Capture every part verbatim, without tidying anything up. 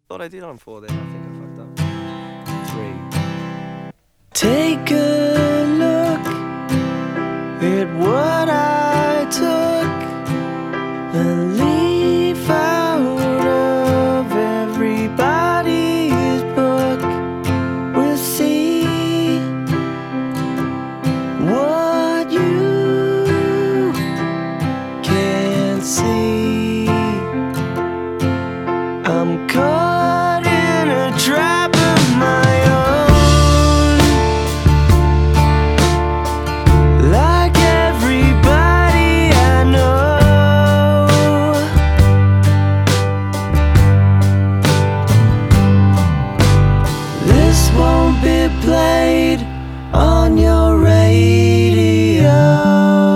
thought I did on four then. I think I fucked up. Three. Take a look at what I took and leave out of everybody's book. We'll see what you can't see. I'm caught in a trap of my own, like everybody I know. This won't be played on your radio.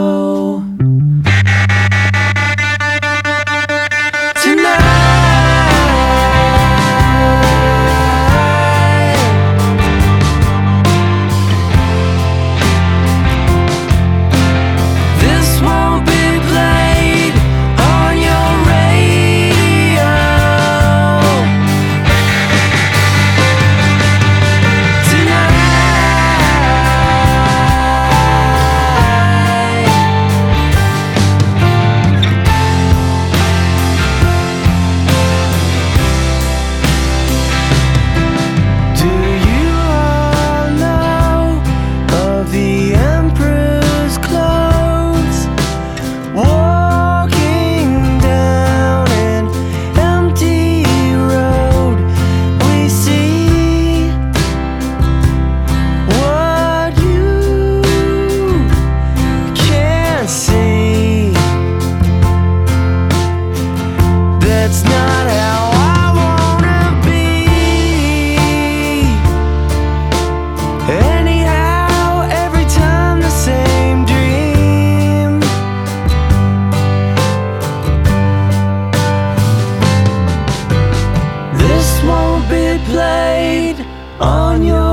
That's not how I wanna be. Anyhow, every time the same dream. This won't be played on your